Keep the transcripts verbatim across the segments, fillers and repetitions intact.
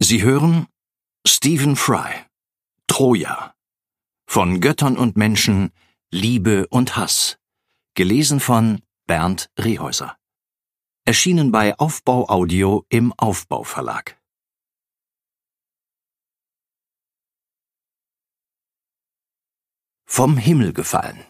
Sie hören Stephen Fry, Troja. Von Göttern und Menschen, Liebe und Hass. Gelesen von Bernd Rehäuser. Erschienen bei Aufbau Audio im Aufbau Verlag. Vom Himmel gefallen.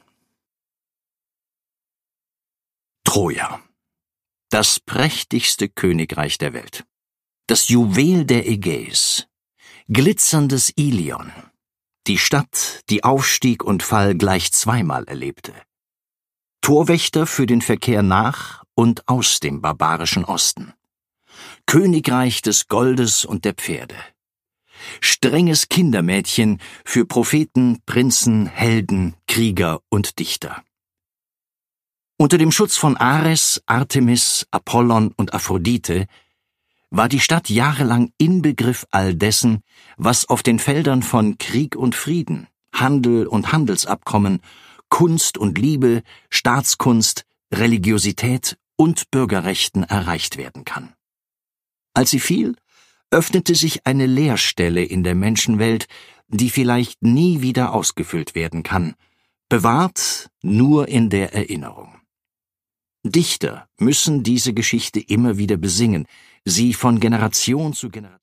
Troja. Das prächtigste Königreich der Welt. Das Juwel der Ägäis. Glitzerndes Ilion. Die Stadt, die Aufstieg und Fall gleich zweimal erlebte. Torwächter für den Verkehr nach und aus dem barbarischen Osten. Königreich des Goldes und der Pferde. Strenges Kindermädchen für Propheten, Prinzen, Helden, Krieger und Dichter. Unter dem Schutz von Ares, Artemis, Apollon und Aphrodite war die Stadt jahrelang Inbegriff all dessen, was auf den Feldern von Krieg und Frieden, Handel und Handelsabkommen, Kunst und Liebe, Staatskunst, Religiosität und Bürgerrechten erreicht werden kann. Als sie fiel, öffnete sich eine Leerstelle in der Menschenwelt, die vielleicht nie wieder ausgefüllt werden kann, bewahrt nur in der Erinnerung. Dichter müssen diese Geschichte immer wieder besingen, sie von Generation zu Generation